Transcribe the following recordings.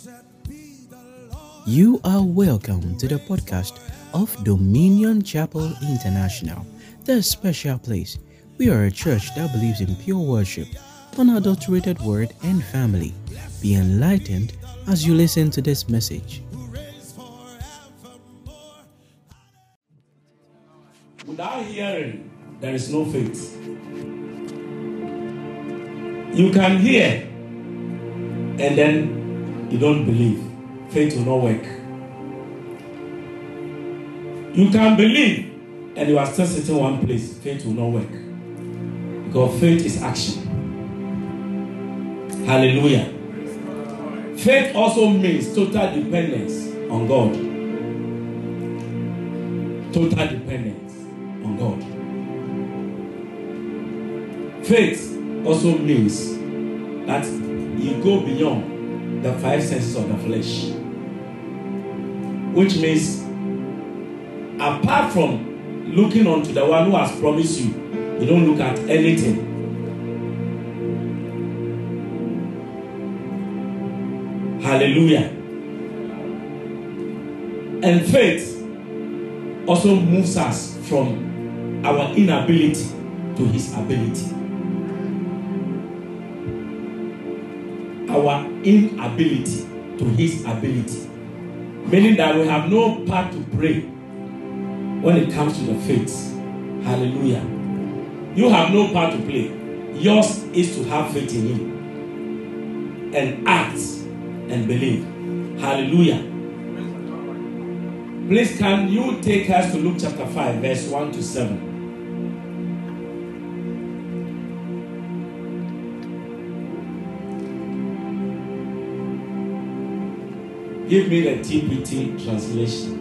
You are welcome to the podcast of Dominion Chapel International, the special place. We are a church that believes in pure worship, unadulterated word, and family. Be enlightened as you listen to this message. Without hearing, there is no faith. You can hear and then you don't believe. Faith will not work. You can believe and you are still sitting in one place. Faith will not work. Because faith is action. Hallelujah. Faith also means total dependence on God. Total dependence on God. Faith also means that you go beyond the five senses of the flesh. Which means, apart from looking unto the one who has promised you, you don't look at anything. Hallelujah. And faith also moves us from our inability to his ability. Our inability to his ability. Meaning that we have no part to pray when it comes to the faith. Hallelujah. You have no part to play. Yours is to have faith in him and act and believe. Hallelujah. Please, can you take us to Luke chapter 5, verse 1 to 7? Give me the TPT translation.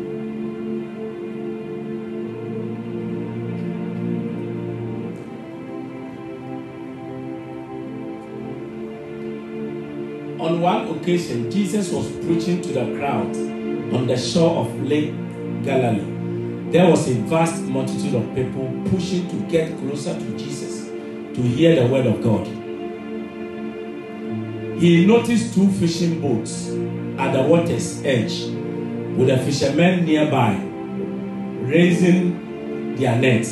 On one occasion, Jesus was preaching to the crowd on the shore of Lake Galilee. There was a vast multitude of people pushing to get closer to Jesus to hear the word of God. He noticed two fishing boats at the water's edge, with the fishermen nearby raising their nets.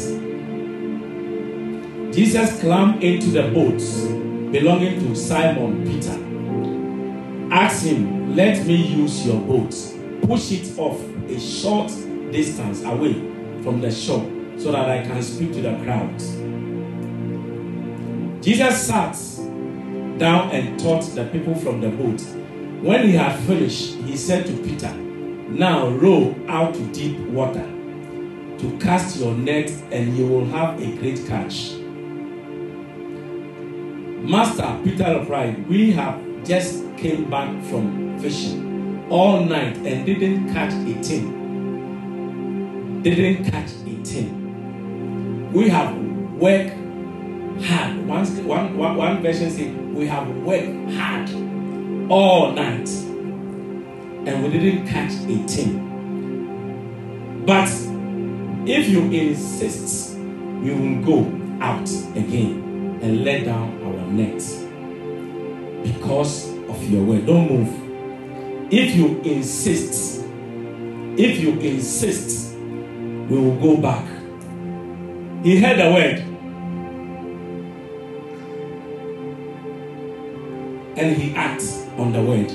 Jesus climbed into the boats belonging to Simon Peter. Asked him, "Let me use your boat. Push it off a short distance away from the shore so that I can speak to the crowd." Jesus sat down and taught the people from the boat. When he had finished, he said to Peter, "Now row out to deep water to cast your net and you will have a great catch." "Master," Peter replied, "we have just came back from fishing all night and didn't catch a thing. We have worked hard." One version says, "We have worked hard all night and we didn't catch a thing. But if you insist, we will go out again and let down our nets because of your word." Don't move. If you insist, we will go back. He heard the word and he acts on the word.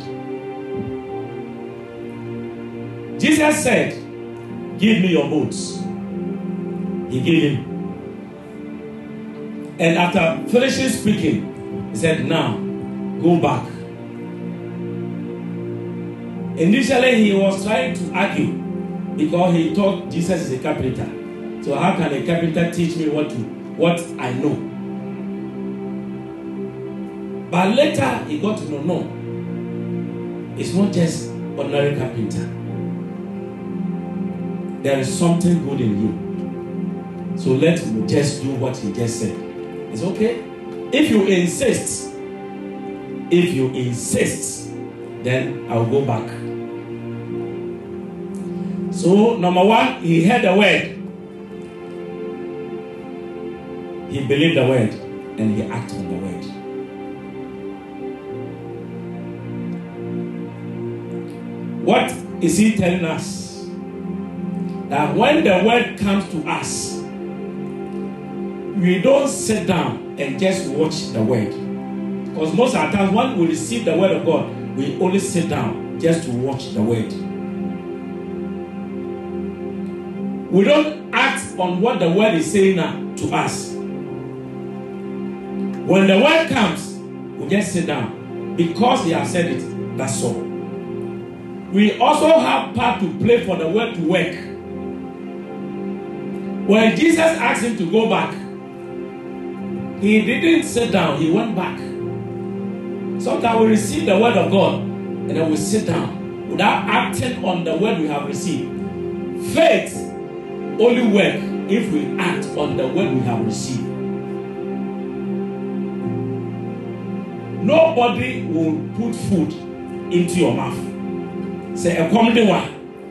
Jesus said, "Give me your boats." He gave him. And after finishing speaking, he said, "Now go back." Initially, he was trying to argue because he thought Jesus is a carpenter. So how can a carpenter teach me what I know? But later he got to know, no, it's not just ordinary carpenter. There is something good in you. So let's just do what he just said. It's okay. If you insist, then I'll go back. So number one, he heard the word. He believed the word and he acted on the word. What is he telling us? That when the word comes to us, we don't sit down and just watch the word. Because most of the times when we receive the word of God, we only sit down just to watch the word. We don't act on what the word is saying to us. When the word comes, we just sit down. Because he has said it, that's all. We also have part to play for the word to work. When Jesus asked him to go back, he didn't sit down, he went back. Sometimes we receive the word of God and then we sit down without acting on the word we have received. Faith only works if we act on the word we have received. Nobody will put food into your mouth. Say a comedy one.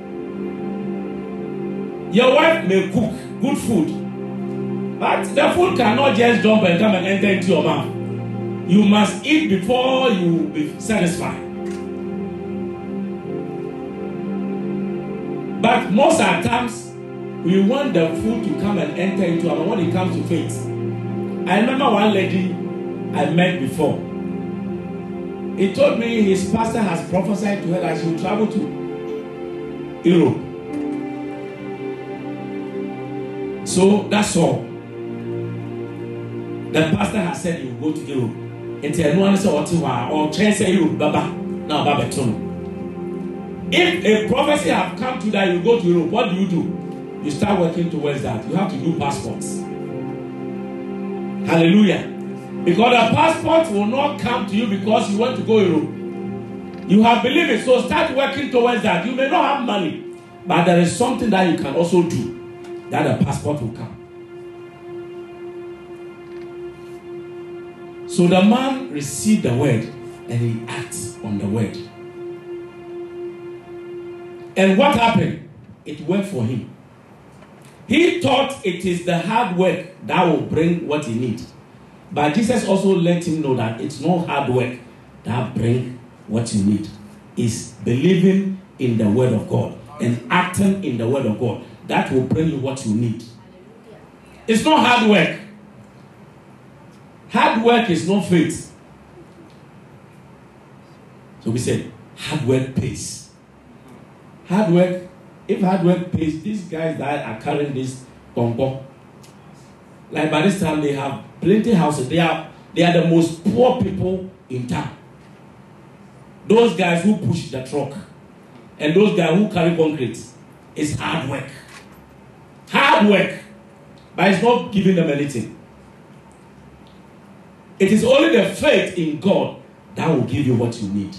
Your wife may cook good food, but the food cannot just jump and come and enter into your mouth. You must eat before you be satisfied. But most of the times, we want the food to come and enter into our mouth when it comes to faith. I remember one lady I met before. He told me his pastor has prophesied to her that she will travel to Europe. So that's all. The pastor has said he will go to Europe. And tell no one say what you are or chance Europe, Baba. Now Baba Tono. If a prophecy have come to that you go to Europe, what do? You start working towards that. You have to do passports. Hallelujah. Because the passport will not come to you because you want to go Europe. You have believed it, so start working towards that. You may not have money, but there is something that you can also do that the passport will come. So the man received the word and he acts on the word. And what happened? It worked for him. He thought it is the hard work that will bring what he needs. But Jesus also let him know that it's not hard work that brings what you need. It's believing in the word of God and acting in the word of God. That will bring you what you need. It's not hard work. Hard work is not faith. So we said, hard work pays. Hard work, if hard work pays, these guys that are carrying this bonbon, like by this time they have plenty houses. They are the most poor people in town. Those guys who push the truck and those guys who carry concrete, it's hard work. Hard work. But it's not giving them anything. It is only the faith in God that will give you what you need.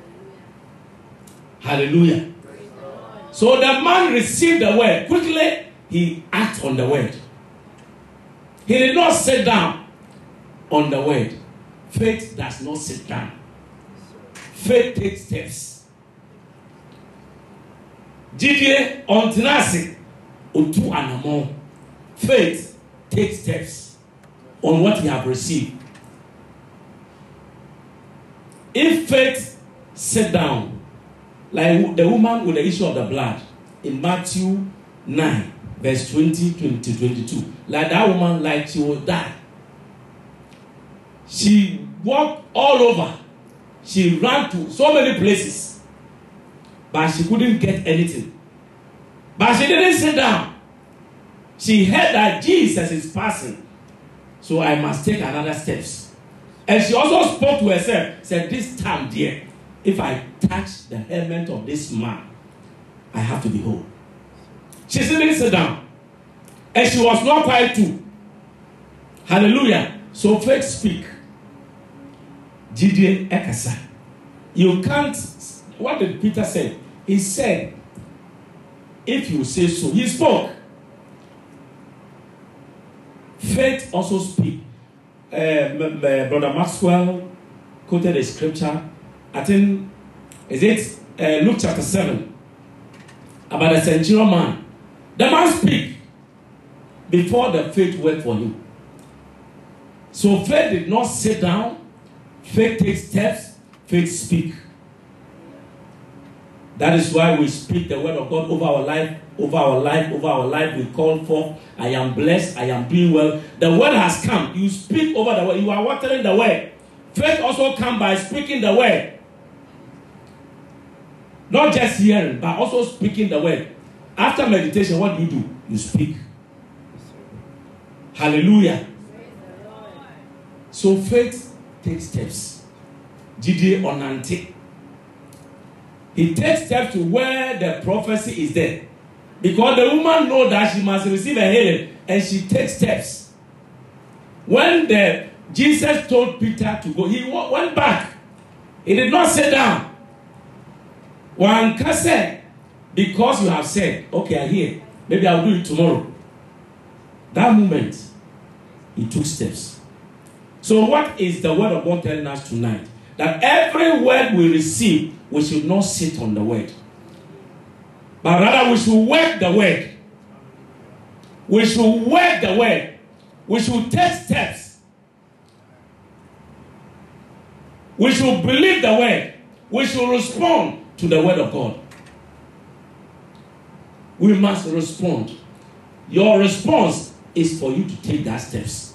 Hallelujah. So the man received the word. Quickly, he acted on the word. He did not sit down on the word. Faith does not sit down. Faith takes steps. Jidie ontinasi otu anamo. Faith takes steps on what he have received. If faith sit down, like the woman with the issue of the blood in Matthew 9, verse 20, 22. Like that woman, like she will die. She walked all over. She ran to so many places. But she couldn't get anything. But she didn't sit down. She heard that Jesus is passing. So I must take another steps. And she also spoke to herself. Said, this time, dear, if I touch the helmet of this man, I have to be whole. She didn't sit down. And she was not quiet too. Hallelujah. So faith speak. Gideon Ekasa. You can't. What did Peter say? He said, if you say so. He spoke. Faith also speak. Brother Maxwell quoted a scripture. I think, is it Luke chapter 7? About the centurion man. The man speak before the faith worked for him. So faith did not sit down. Faith takes steps. Faith speak. That is why we speak the word of God over our life, over our life, over our life. We call forth, I am blessed, I am doing well. The word has come. You speak over the word. You are watering the word. Faith also comes by speaking the word. Not just hearing, but also speaking the word. After meditation, what do? You speak. Hallelujah. So faith takes steps. Jide Onante. He takes steps to where the prophecy is there. Because the woman knows that she must receive a healing, and she takes steps. When Jesus told Peter to go, he went back. He did not sit down. One can say, because you have said, okay, I hear, maybe I'll do it tomorrow. That moment, he took steps. So what is the word of God telling us tonight? That every word we receive, we should not sit on the word. But rather we should work the word. We should work the word. We should take steps. We should believe the word. We should respond to the word of God. We must respond. Your response is for you to take that steps.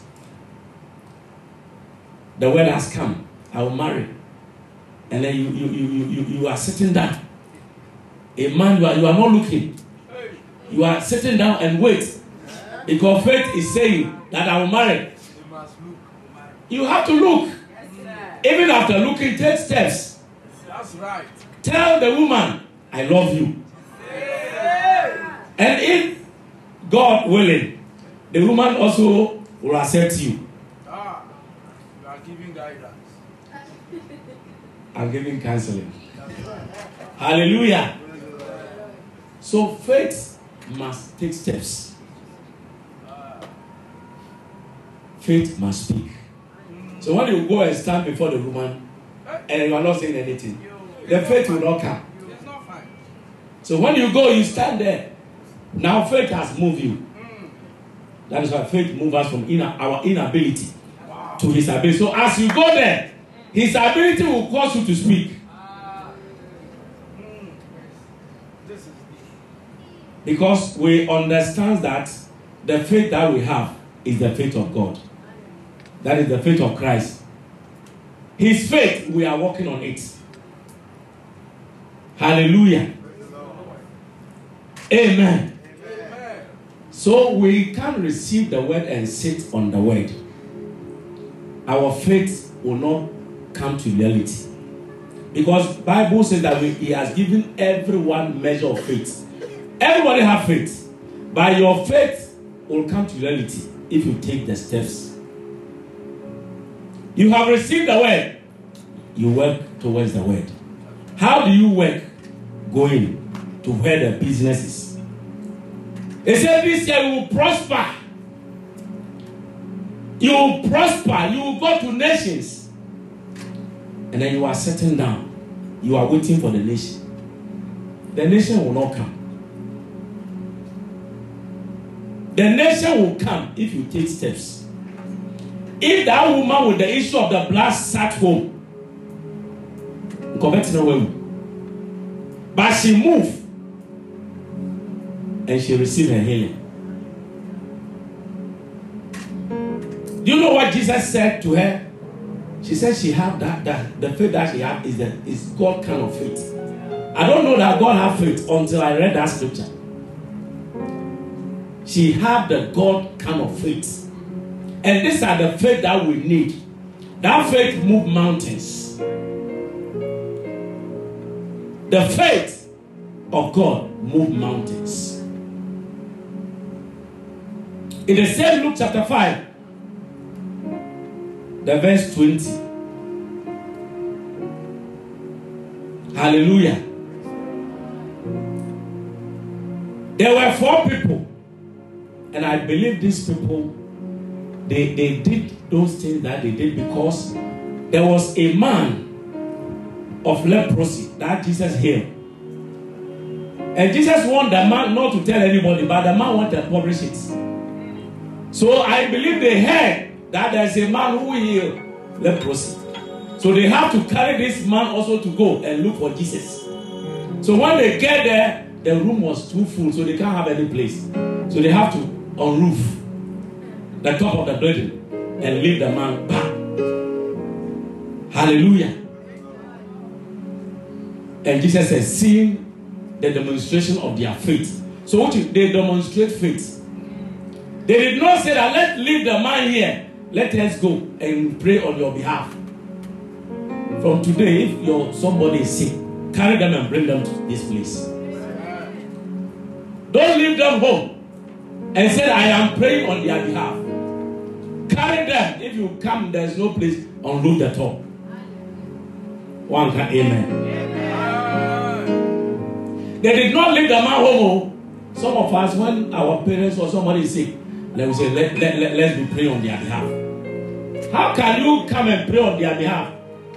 The word has come. I will marry. And then you are sitting down. A man, you are not looking. You are sitting down and wait. Because faith is saying that I will marry. You have to look. Even after looking, take steps. That's right. Tell the woman, I love you. And if God willing, the woman also will accept you. You are giving guidance. I'm giving counseling. Hallelujah. So faith must take steps. Faith must speak. So when you go and stand before the woman and you are not saying anything, the faith will not come. It's not fine. So when you go, you stand there. Now faith has moved you. That is why faith moves us from our inability to his ability. So as you go there, his ability will cause you to speak. Because we understand that the faith that we have is the faith of God. That is the faith of Christ. His faith, we are working on it. Hallelujah. Amen. So we can receive the word and sit on the word. Our faith will not come to reality. Because the Bible says that he has given everyone measure of faith. Everybody have faith. But your faith will come to reality if you take the steps. You have received the word. You work towards the word. How do you work? Going to where the business is. He said this year you will prosper. You will prosper. You will go to nations. And then you are sitting down. You are waiting for the nation. The nation will not come. The nation will come if you take steps. If that woman with the issue of the blood sat home, but she moved and she received her healing. Do you know what Jesus said to her? She said she had that the faith that she had is God kind of faith. I don't know that God has faith until I read that scripture. She had the God kind of faith. And these are the faith that we need. That faith moves mountains. The faith of God moves mountains. In the same Luke chapter 5, the verse 20. Hallelujah. There were 4 people. And I believe these people, they did those things that they did because there was a man of leprosy that Jesus healed. And Jesus wanted the man not to tell anybody, but the man wanted to publish it. So I believe they heard that there's a man who healed leprosy. So they have to carry this man also to go and look for Jesus. So when they get there, the room was too full, so they can't have any place. So they have to unroof the top of the building and leave the man back. Hallelujah. And Jesus says, seeing the demonstration of their faith. So what they demonstrate faith. They did not say that let's leave the man here. Let us go and pray on your behalf. From today, if somebody is sick, carry them and bring them to this place. Don't leave them home and say, I am praying on their behalf. Carry them. If you come, there is no place, unload the top. One can amen. They did not leave the man home. Some of us, when our parents or somebody is sick, let me say, let's be praying on their behalf. How can you come and pray on their behalf?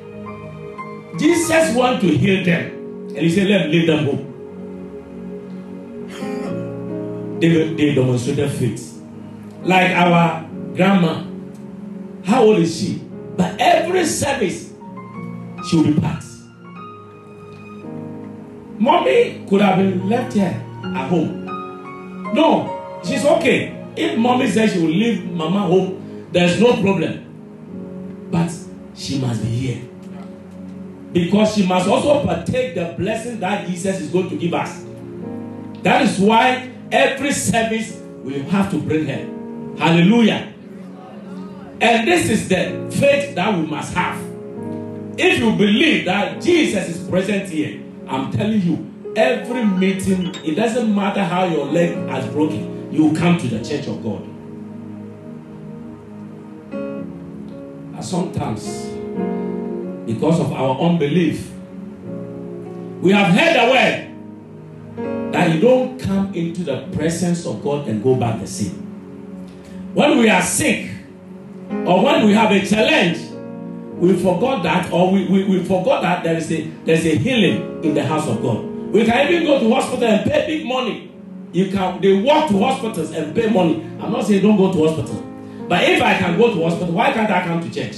Jesus wants to heal them. And he said, let's leave them home. They demonstrated faith. Like our grandma. How old is she? But every service, she will be packed. Mommy could have been left here at home. No, she's okay. If mommy says she will leave mama home, there's no problem. But she must be here. Because she must also partake the blessing that Jesus is going to give us. That is why every service we have to bring her. Hallelujah. And this is the faith that we must have. If you believe that Jesus is present here, I'm telling you, every meeting, it doesn't matter how your leg has broken, you come to the church of God. And sometimes, because of our unbelief, we have heard the word that you don't come into the presence of God and go back the same. When we are sick, or when we have a challenge, we forgot that, or we forgot that there's a healing in the house of God. We can even go to hospital and pay big money. They walk to hospitals and pay money. I'm not saying don't go to hospital. But if I can go to hospital, why can't I come to church?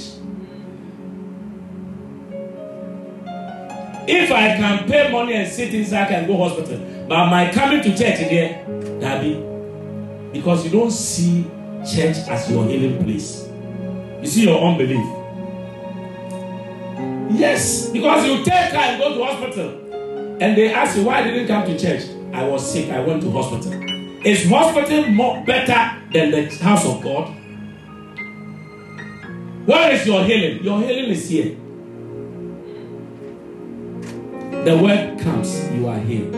If I can pay money and sit inside and go hospital, but my coming to church there, that be because you don't see church as your healing place. You see your unbelief. Yes, because you take time and go to hospital, and they ask you why didn't you come to church. I was sick. I went to hospital. Is hospital more better than the house of God? Where is your healing? Your healing is here. The word comes, you are healed.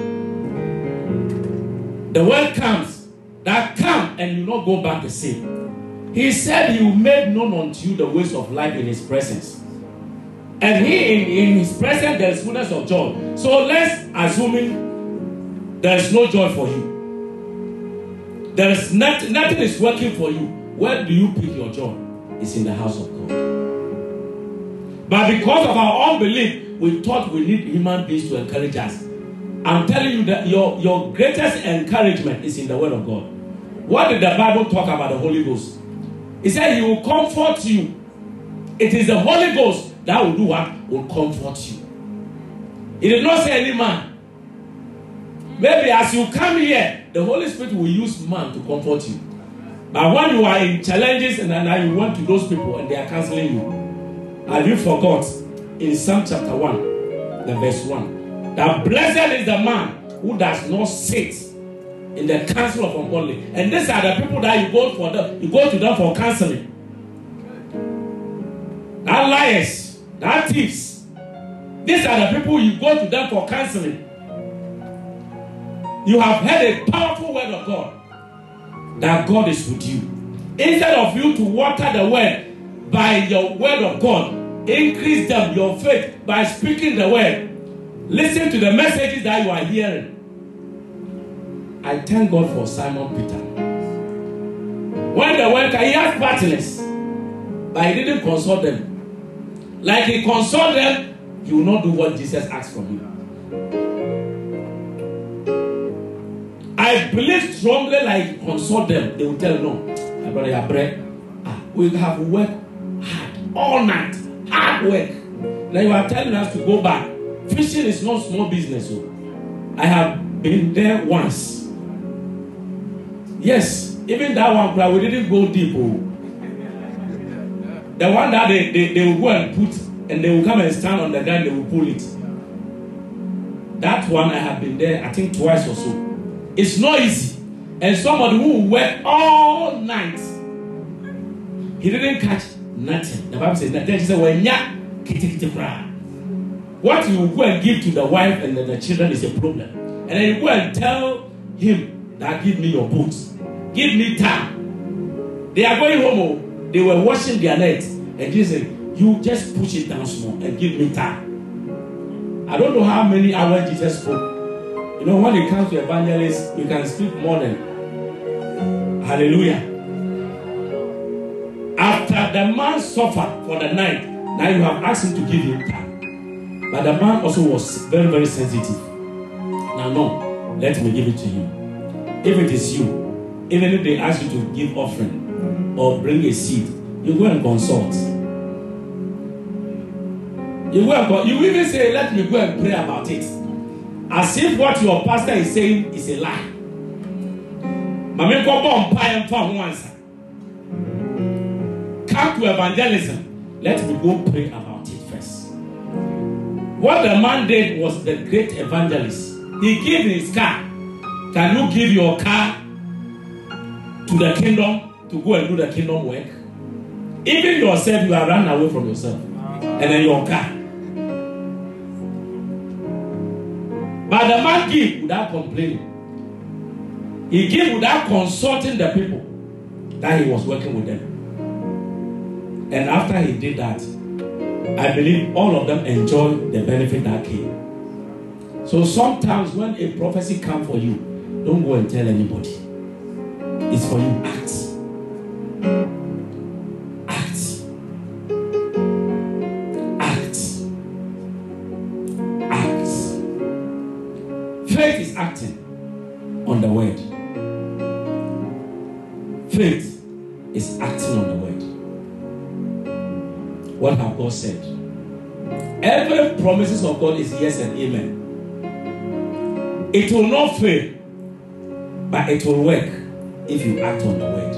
The word comes, that come and you not go back the same. He said he made known unto you the ways of life in his presence. And in his presence there is fullness of joy. So let's assuming there is no joy for you. There is nothing is working for you. Where do you pick your joy? It's in the house of God. But because of our unbelief, we thought we need human beings to encourage us. I'm telling you that your greatest encouragement is in the word of God. What did the Bible talk about the Holy Ghost? He said he will comfort you. It is the Holy Ghost that will do what? Will comfort you. He did not say any man. Maybe as you come here, the Holy Spirit will use man to comfort you. But when you are in challenges and now you went to those people and they are counseling you, have you forgot in Psalm chapter 1, the verse 1, that blessed is the man who does not sit in the council of ungodly. And these are the people that you go to them for counseling. That liars, that thieves. These are the people you go to them for counseling. You have heard a powerful word of God that God is with you. Instead of you to water the word by your word of God, increase them your faith by speaking the word. Listen to the messages that you are hearing. I thank God for Simon Peter. When the word came, he had partners, but he didn't consult them. Like he consulted them, he will not do what Jesus asked from him. I believe strongly, like consult them, they will tell you, no, my brother, your bread. We have worked hard all night, hard work. Now you are telling us to go back. Fishing is not small business. So. I have been there once. Yes, even that one, we didn't go deep. Oh. The one that they will go and put, and they will come and stand on the ground, they will pull it. That one I have been there, I think twice or so. It's not easy. And somebody who will work all night, he didn't catch nothing. The Bible says that he said, what you go and give to the wife and the children is a problem. And then you go and tell him that give me your boots, give me time. They are going home. They were washing their net, and Jesus said, you just push it down small and give me time. I don't know how many hours Jesus spoke. You know, when it comes to evangelists, you can speak more than hallelujah. After the man suffered for the night, now you have asked him to give him time. But the man also was very, very sensitive. Now, no, let me give it to you. If it is you, even if they ask you to give offering or bring a seed, you go and consult. You even say, let me go and pray about it. As if what your pastor is saying is a lie. Come to evangelism. Let me go pray about it first. What the man did was the great evangelist. He gave his car. Can you give your car to the kingdom to go and do the kingdom work? Even yourself, you are running away from yourself. And then your car. But the man gave without complaining. He gave without consulting the people that he was working with them. And after he did that, I believe all of them enjoyed the benefit that came. So sometimes when a prophecy comes for you, don't go and tell anybody. It's for you. Act. Act. Act. Act. Faith is acting on the word. Faith is acting on the word. What have God said? Every promises of God is yes and amen. It will not fail, but it will work if you act on the word.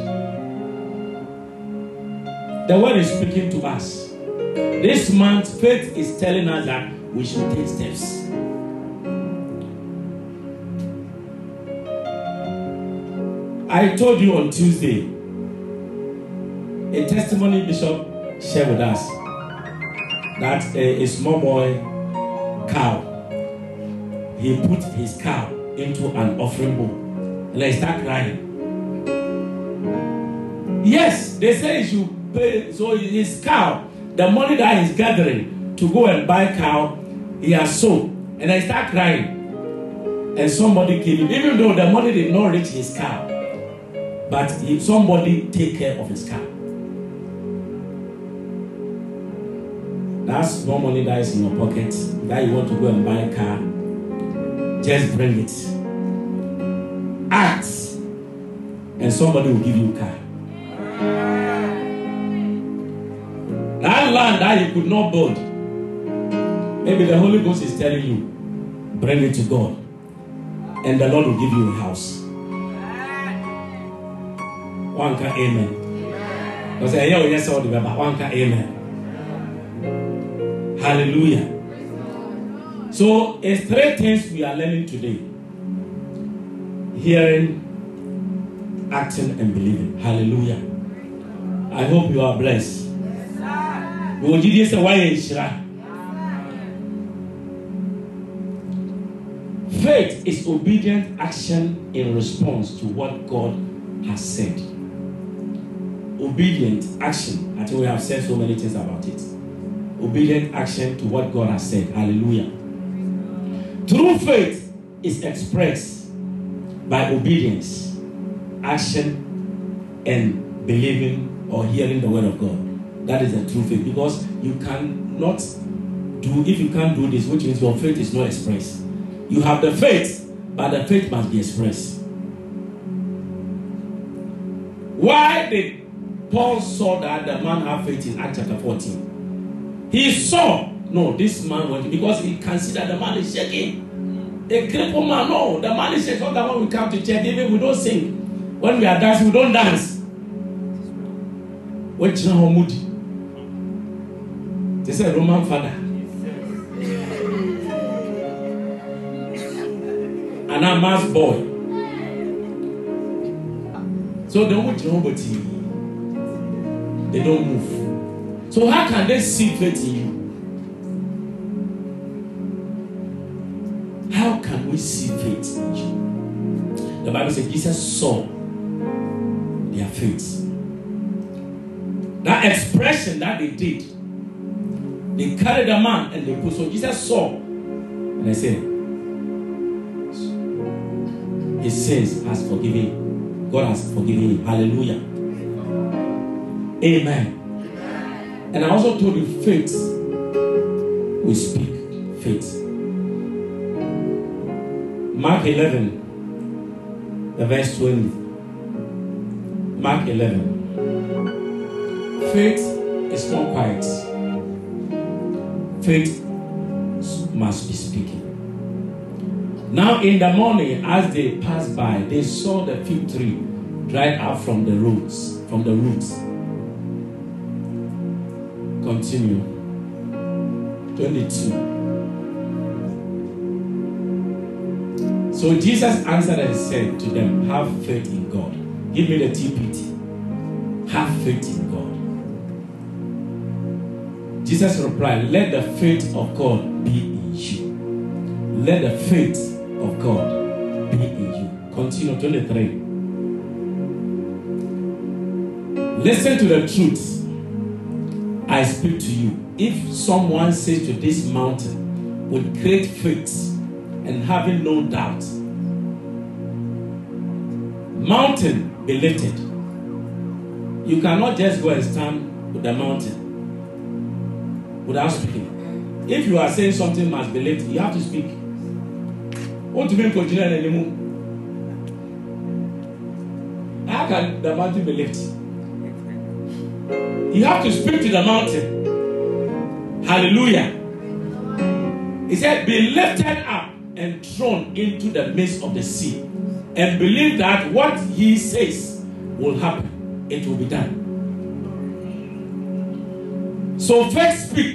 The word is speaking to us. This month, faith is telling us that we should take steps. I told you on Tuesday, a testimony Bishop shared with us, that a small boy cow, he put his cow into an offering bowl and he started crying. Yes, they say he should pay. So his cow, the money that he's gathering to go and buy cow, he has sold, and he started crying. And somebody came in, even though the money did not reach his cow, but somebody take care of his cow. That's no money that is in your pocket that you want to go and buy a car. Just bring it. Act, and somebody will give you a car. That land that you could not build, maybe the Holy Ghost is telling you, bring it to God, and the Lord will give you a house. One can amen. Because I hear yes all the way, but one can amen. Hallelujah. So it's three things we are learning today: hearing, acting, and believing. Hallelujah. I hope you are blessed. Faith is obedient action in response to what God has said. Obedient action. I think we have said so many things about it. Obedient action to what God has said. Hallelujah. True faith is expressed by obedience, action, and believing or hearing the word of God. That is the true faith. Because you cannot do, if you can't do this, which means your faith is not expressed. You have the faith, but the faith must be expressed. Why did Paul saw that the man had faith in Acts chapter 14? He saw, no, this man went, because he considered the man is shaking. A crippled man, no. The man is saying, that when we come to church, even we don't sing. When we are dancing, we don't dance. What's now moody? They said Roman father. And a mass boy. So they won't nobody. They don't move. So how can they see faith in you? How can we see faith in you? The Bible says Jesus saw their faith. That expression that they did, they carried a man and they put. So Jesus saw, and they said, his sins has forgiven. God has forgiven him. Hallelujah. Amen. And I also told you, faith will speak. Faith. Mark 11, the verse 20. Mark 11. Faith is not quiet. Faith must be speaking. Now in the morning, as they passed by, they saw the fig tree dried up from the roots. Continue. 22. So Jesus answered and said to them, have faith in God. Give me the TPT. Have faith in God. Jesus replied, let the faith of God be in you. Let the faith of God be in you. Continue. 23. Listen to the truth I speak to you. If someone says to this mountain with great faith and having no doubt, mountain, be lifted. You cannot just go and stand with the mountain without speaking. If you are saying something must be lifted, you have to speak. What do you mean continue anymore? How can the mountain be lifted? You have to speak to the mountain. Hallelujah. He said, be lifted up and thrown into the midst of the sea, and believe that what he says will happen. It will be done. So first speak.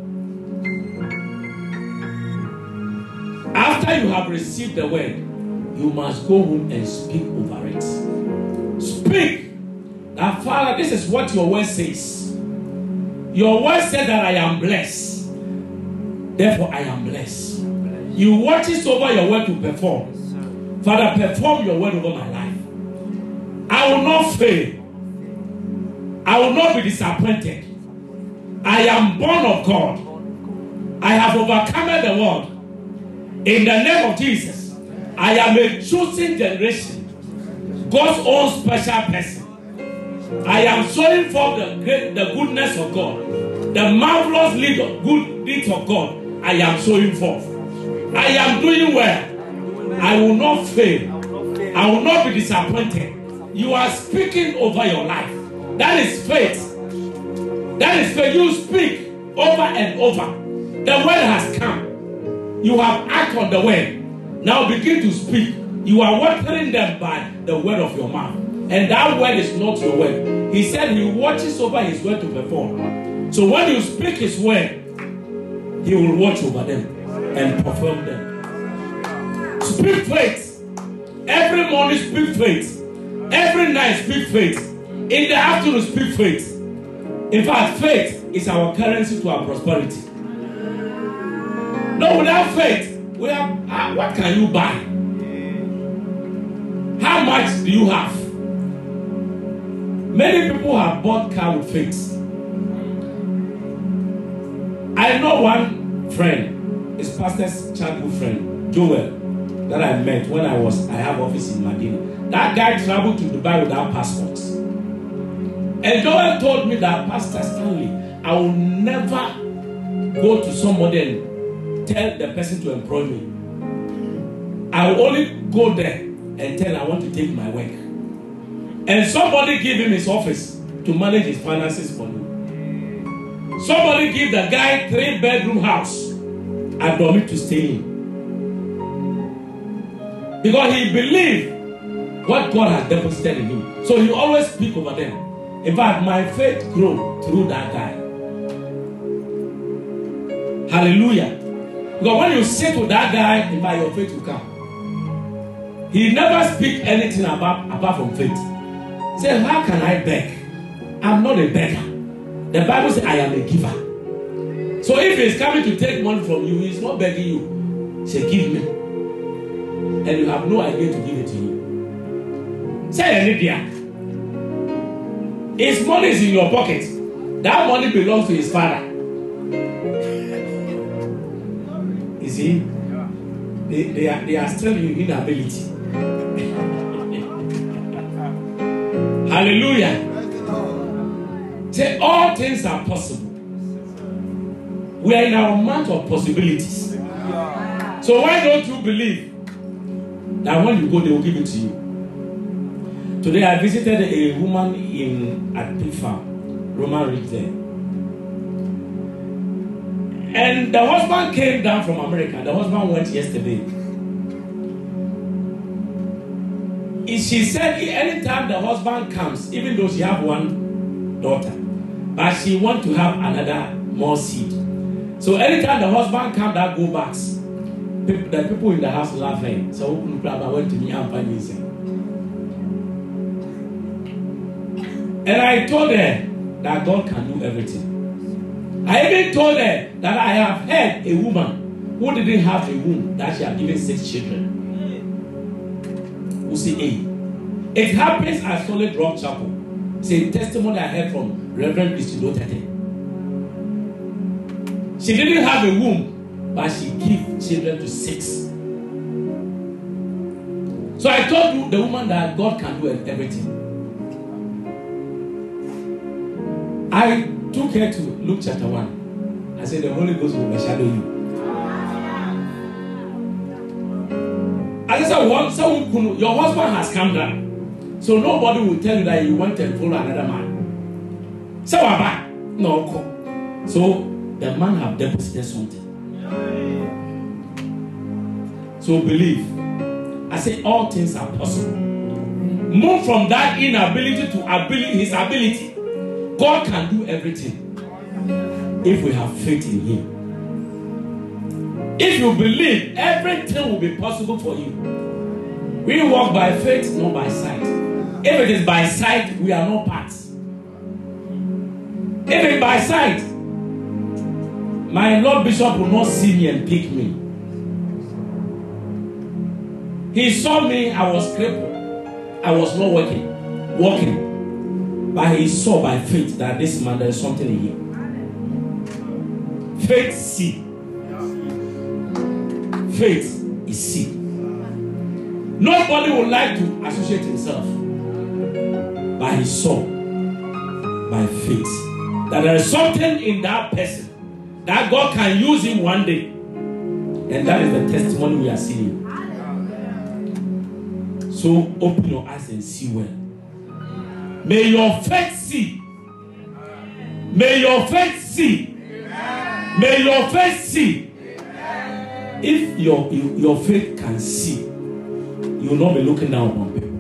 After you have received the word, you must go home and speak over it. Speak. Now, Father, this is what your word says. Your word said that I am blessed. Therefore, I am blessed. You watch it over your word to perform. Father, perform your word over my life. I will not fail. I will not be disappointed. I am born of God. I have overcome the world. In the name of Jesus, I am a chosen generation. God's own special person. I am showing forth the goodness of God. The marvelous good deeds of God. I am showing forth. I am doing well. I will not fail. I will not be disappointed. You are speaking over your life. That is faith. That is faith. You speak over and over. The word has come. You have acted on the word. Now begin to speak. You are watering them by the word of your mouth. And that word is not your word. He said he watches over his word to perform. So when you speak his word, he will watch over them and perform them. Speak faith. Every morning speak faith. Every night speak faith. In the afternoon speak faith. In fact, faith is our currency to our prosperity. No, without faith, what can you buy? How much do you have? Many people have bought car with faith. I know one friend, his pastor's childhood friend, Joel, that I met when I have office in Medina. That guy traveled to Dubai without passports. And Joel told me that, Pastor Stanley, I will never go to somebody and tell the person to employ me. I will only go there and tell I want to take my work. And somebody give him his office to manage his finances for him. Somebody give the guy 3-bedroom house and dormitory to stay in. Because he believed what God has deposited in him. So he always speak over them. In fact, my faith grew through that guy. Hallelujah. Because when you sit with that guy, in fact, your faith will come. He never speak anything apart from faith. Say, how can I beg? I'm not a beggar. The Bible says I am a giver. So if he's coming to take money from you, he's not begging you. Say, give me. And you have no idea to give it to him. Say, Lydia, his money is in your pocket. That money belongs to his father. You see? They are still in inability. Hallelujah. Say, all things are possible. We are in our month of possibilities. So why don't you believe that when you go, they will give it to you? Today I visited a woman at Pifa, Roman Ridge there. And the husband came down from America. The husband went yesterday. She said anytime the husband comes, even though she have one daughter, but she want to have another more seed. So anytime the husband comes, that go back. The people in the house laughing. So went to me and find me. And I told her that God can do everything. I even told her that I have heard a woman who didn't have a womb that she had given 6 children. Who say, hey, it happens at Solid Rock Chapel. It's a testimony I heard from Reverend Christine Tete. She didn't have a womb, but she gave children to 6. So I told the woman that God can do everything. I took her to Luke chapter 1. I said, the Holy Ghost will overshadow you. I said, your husband has come down. So nobody will tell you that you went and follow another man. So no. So the man have deposited something. So believe. I say all things are possible. Move from that inability to his ability. God can do everything if we have faith in him. If you believe, everything will be possible for you. We walk by faith, not by sight. If it is by sight, we are not parts. If it is by sight, my Lord Bishop will not see me and pick me. He saw me, I was crippled. I was not walking. But he saw by faith that this man, there is something in him. Faith see. Faith is see. Nobody would like to associate himself, but he saw by faith that there is something in that person that God can use him one day. And that is the testimony we are seeing. So open your eyes and see well. May your faith see. May your faith see. May your faith see. If your faith can see, you will not be looking down on people.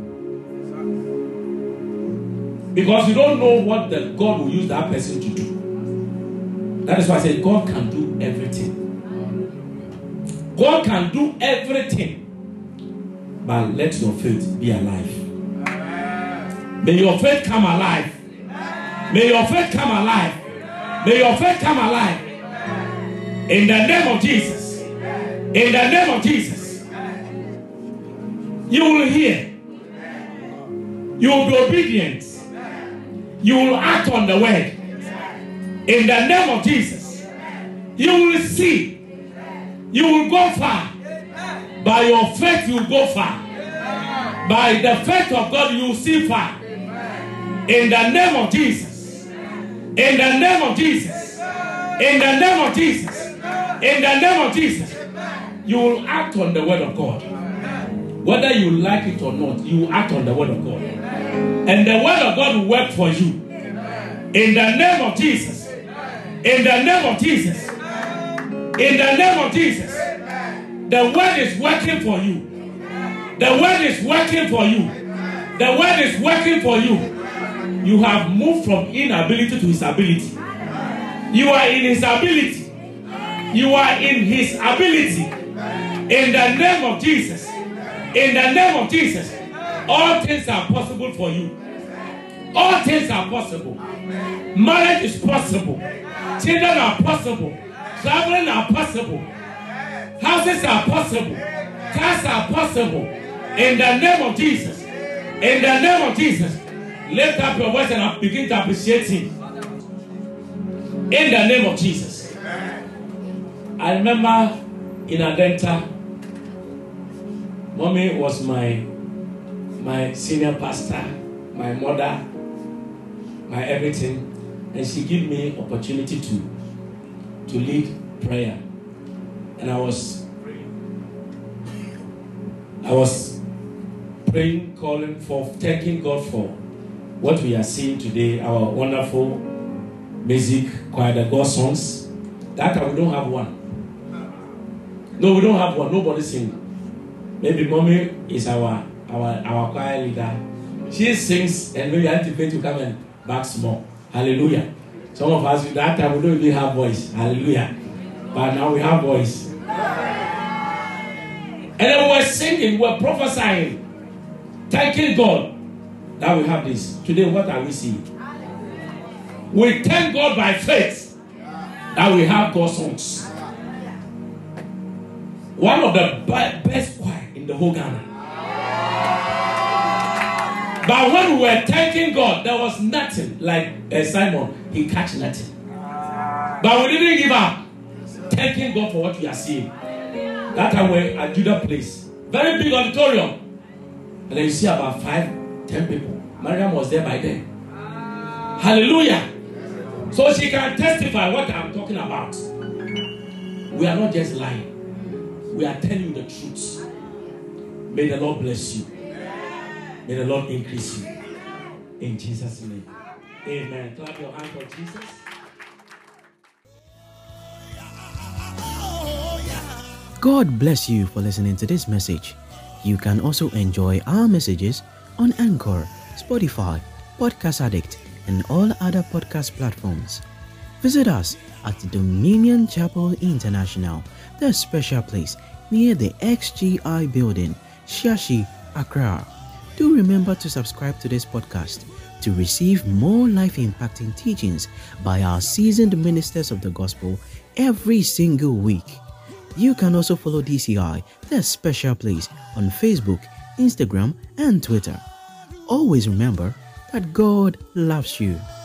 Because you don't know what God will use that person to do. That is why I say God can do everything. God can do everything. But let your faith be alive. May your faith come alive. May your faith come alive. May your faith come alive. In the name of Jesus. In the name of Jesus. You will hear. You will be obedient. You will act on the word. In the name of Jesus. You will see. You will go far. By your faith you will go far. By the faith of God you will see far. In the name of Jesus. In the name of Jesus. In the name of Jesus. In the name of Jesus. You will act on the word of God. Whether you like it or not, you will act on the word of God. And the word of God will work for you. In the name of Jesus. In the name of Jesus. In the name of Jesus. The word is working for you. The word is working for you. The word is working for you. You have moved from inability to his ability. You are in his ability. You are in his ability. In the name of Jesus. In the name of Jesus. All things are possible for you. All things are possible. Marriage is possible. Children are possible. Traveling are possible. Houses are possible. Cars are possible. In the name of Jesus. In the name of Jesus. Lift up your voice and begin to appreciate him. In the name of Jesus. I remember in Adenta, Mommy was my senior pastor, my mother, my everything, and she gave me opportunity to lead prayer. And I was praying, calling for, thanking God for what we are seeing today, our wonderful music choir, the God songs. That time we don't have one. No, we don't have one. Nobody sing. Maybe Mommy is our choir leader. She sings, and maybe I have to pay to come and back small. Hallelujah. Some of us at that time we don't even have voice. Hallelujah. But now we have voice. And then we were singing, we were prophesying, thanking God that we have this. Today, what are we seeing? We thank God by faith that we have God's songs. One of the best choir in the whole Ghana. But when we were thanking God, there was nothing. Like Simon, he catch nothing. But we didn't give up. Thanking God for what we are seeing. That time we're at Judah Place. Very big auditorium. And then you see about 5-10 people. Mariam was there by then. Hallelujah. So she can testify what I'm talking about. We are not just lying. We are telling you the truth. May the Lord bless you. May the Lord increase you. In Jesus' name. Amen. Clap your hands for Jesus. God bless you for listening to this message. You can also enjoy our messages on Anchor, Spotify, Podcast Addict, and all other podcast platforms. Visit us at Dominion Chapel International, the special place near the XGI building, Shashi, Accra. Do remember to subscribe to this podcast to receive more life-impacting teachings by our seasoned ministers of the gospel every single week. You can also follow DCI, the special place, on Facebook, Instagram, and Twitter. Always remember that God loves you.